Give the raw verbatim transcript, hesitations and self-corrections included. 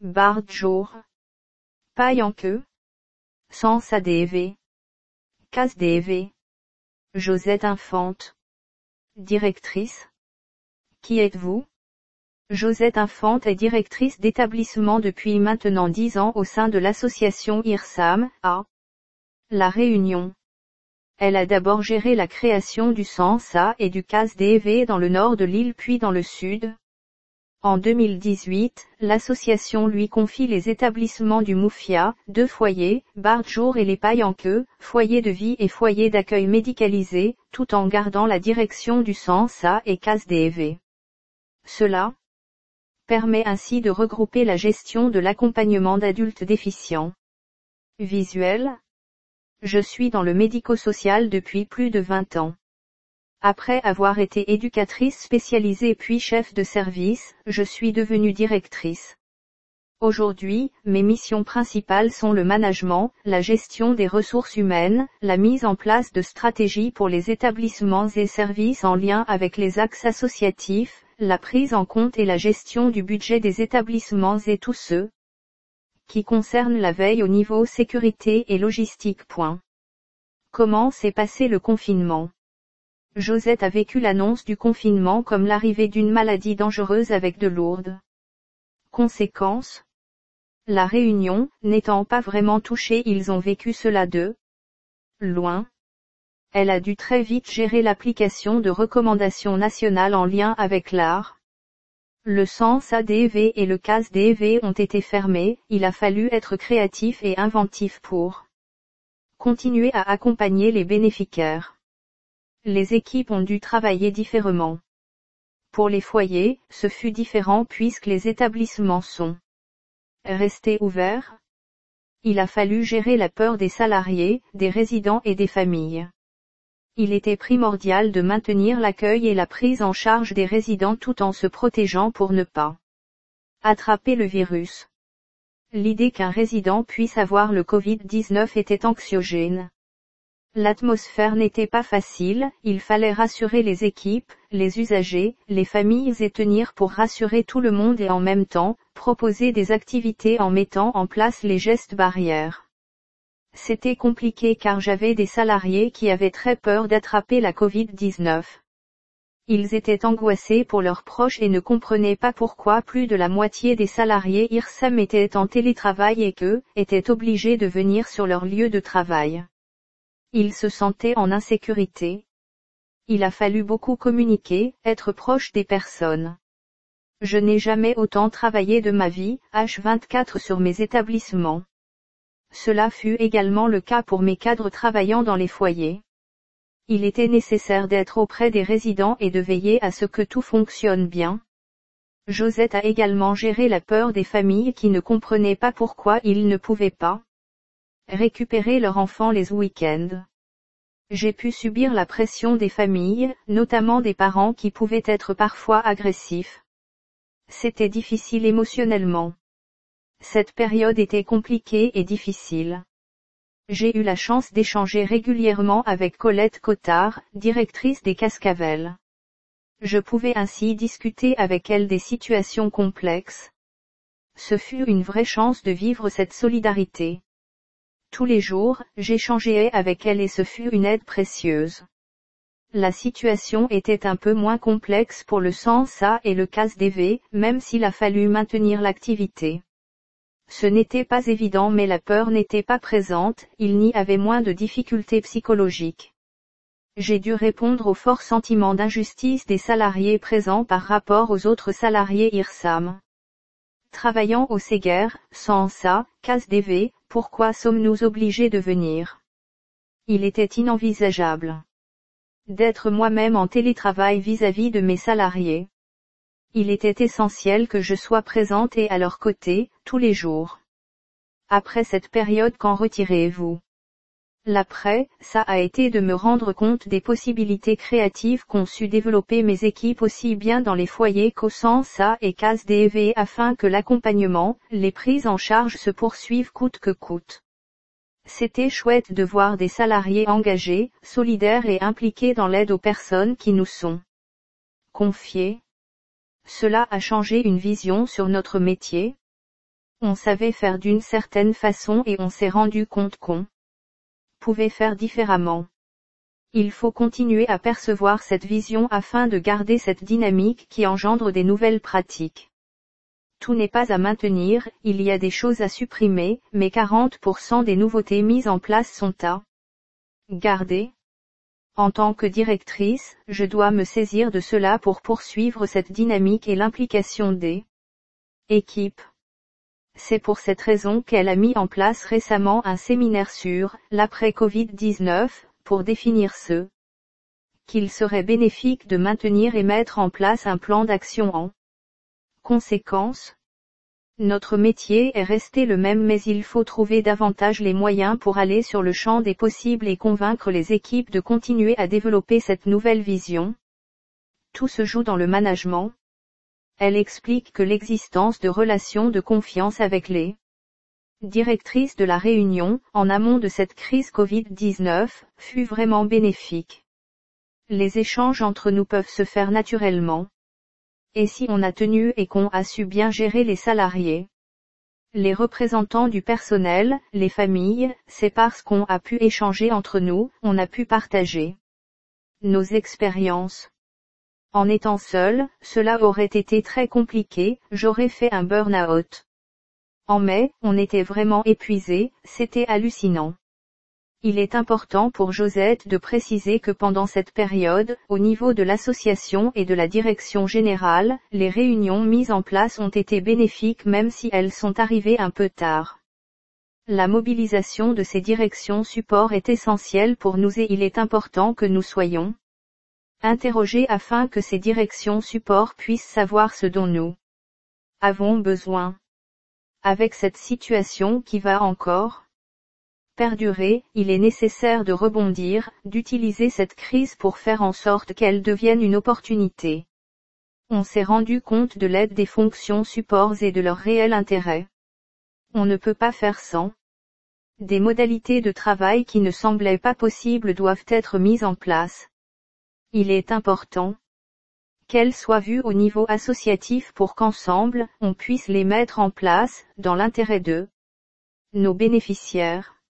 Bart Jour. Paille en queue. Sens A D V. Case D V. Josette Infante. Directrice. Qui êtes-vous? Josette Infante est directrice d'établissement depuis maintenant dix ans au sein de l'association I R S A M, à La Réunion. Elle a d'abord géré la création du Sens A et du Case D V dans le nord de l'île puis dans le sud. En deux mille dix-huit, l'association lui confie les établissements du Moufia, deux foyers, Bart Jour et les Pailles en queue, foyer de vie et foyer d'accueil médicalisé, tout en gardant la direction du Sens A et Case D V. Cela permet ainsi de regrouper la gestion de l'accompagnement d'adultes déficients. Visuel. Je suis dans le médico-social depuis plus de vingt ans. Après avoir été éducatrice spécialisée puis chef de service, je suis devenue directrice. Aujourd'hui, mes missions principales sont le management, la gestion des ressources humaines, la mise en place de stratégies pour les établissements et services en lien avec les axes associatifs, la prise en compte et la gestion du budget des établissements et tous ceux qui concernent la veille au niveau sécurité et logistique. Point. Comment s'est passé le confinement? Josette a vécu l'annonce du confinement comme l'arrivée d'une maladie dangereuse avec de lourdes conséquences. La Réunion, n'étant pas vraiment touchée, ils ont vécu cela de loin. Elle a dû très vite gérer l'application de recommandations nationales en lien avec l'art. Le Sens A D V et le Case D V ont été fermés, il a fallu être créatif et inventif pour continuer à accompagner les bénéficiaires. Les équipes ont dû travailler différemment. Pour les foyers, ce fut différent puisque les établissements sont restés ouverts. Il a fallu gérer la peur des salariés, des résidents et des familles. Il était primordial de maintenir l'accueil et la prise en charge des résidents tout en se protégeant pour ne pas attraper le virus. L'idée qu'un résident puisse avoir le covid dix-neuf était anxiogène. L'atmosphère n'était pas facile, il fallait rassurer les équipes, les usagers, les familles et tenir pour rassurer tout le monde et en même temps, proposer des activités en mettant en place les gestes barrières. C'était compliqué car j'avais des salariés qui avaient très peur d'attraper la covid dix-neuf. Ils étaient angoissés pour leurs proches et ne comprenaient pas pourquoi plus de la moitié des salariés I R S A M étaient en télétravail et qu'eux, étaient obligés de venir sur leur lieu de travail. Ils se sentaient en insécurité. Il a fallu beaucoup communiquer, être proche des personnes. Je n'ai jamais autant travaillé de ma vie, H vingt-quatre sur mes établissements. Cela fut également le cas pour mes cadres travaillant dans les foyers. Il était nécessaire d'être auprès des résidents et de veiller à ce que tout fonctionne bien. Josette a également géré la peur des familles qui ne comprenaient pas pourquoi ils ne pouvaient pas récupérer leurs enfants les week-ends. J'ai pu subir la pression des familles, notamment des parents qui pouvaient être parfois agressifs. C'était difficile émotionnellement. Cette période était compliquée et difficile. J'ai eu la chance d'échanger régulièrement avec Colette Cottard, directrice des Cascavels. Je pouvais ainsi discuter avec elle des situations complexes. Ce fut une vraie chance de vivre cette solidarité. Tous les jours, j'échangeais avec elle et ce fut une aide précieuse. La situation était un peu moins complexe pour le Sens A et le Case D V, même s'il a fallu maintenir l'activité. Ce n'était pas évident mais la peur n'était pas présente, il n'y avait moins de difficultés psychologiques. J'ai dû répondre au fort sentiment d'injustice des salariés présents par rapport aux autres salariés I R S A M. Travaillant au Séguer, Sens A, Case D V, pourquoi sommes-nous obligés de venir? Il était inenvisageable d'être moi-même en télétravail vis-à-vis de mes salariés. Il était essentiel que je sois présente et à leur côté, tous les jours. Après cette période, qu'en retirez-vous? L'après, ça a été de me rendre compte des possibilités créatives qu'ont su développer mes équipes aussi bien dans les foyers qu'au Sens A et Case D V afin que l'accompagnement, les prises en charge se poursuivent coûte que coûte. C'était chouette de voir des salariés engagés, solidaires et impliqués dans l'aide aux personnes qui nous sont confiées. Cela a changé une vision sur notre métier. On savait faire d'une certaine façon et on s'est rendu compte qu'on pouvait faire différemment. Il faut continuer à percevoir cette vision afin de garder cette dynamique qui engendre des nouvelles pratiques. Tout n'est pas à maintenir, il y a des choses à supprimer, mais quarante pour cent des nouveautés mises en place sont à garder. En tant que directrice, je dois me saisir de cela pour poursuivre cette dynamique et l'implication des équipes. C'est pour cette raison qu'elle a mis en place récemment un séminaire sur l'après-Covid dix-neuf, pour définir ce qu'il serait bénéfique de maintenir et mettre en place un plan d'action en conséquence. Notre métier est resté le même mais il faut trouver davantage les moyens pour aller sur le champ des possibles et convaincre les équipes de continuer à développer cette nouvelle vision. Tout se joue dans le management. Elle explique que l'existence de relations de confiance avec les directrices de la Réunion, en amont de cette crise Covid dix-neuf, fut vraiment bénéfique. Les échanges entre nous peuvent se faire naturellement. Et si on a tenu et qu'on a su bien gérer les salariés, les représentants du personnel, les familles, c'est parce qu'on a pu échanger entre nous, on a pu partager nos expériences. En étant seul, cela aurait été très compliqué, j'aurais fait un burn-out. En mai, on était vraiment épuisés, c'était hallucinant. Il est important pour Josette de préciser que pendant cette période, au niveau de l'association et de la direction générale, les réunions mises en place ont été bénéfiques même si elles sont arrivées un peu tard. La mobilisation de ces directions support est essentielle pour nous et il est important que nous soyons interrogés afin que ces directions support puissent savoir ce dont nous avons besoin. Avec cette situation qui va encore perdurer, il est nécessaire de rebondir, d'utiliser cette crise pour faire en sorte qu'elle devienne une opportunité. On s'est rendu compte de l'aide des fonctions supports et de leur réel intérêt. On ne peut pas faire sans. Des modalités de travail qui ne semblaient pas possibles doivent être mises en place. Il est important qu'elles soient vues au niveau associatif pour qu'ensemble, on puisse les mettre en place, dans l'intérêt de nos bénéficiaires.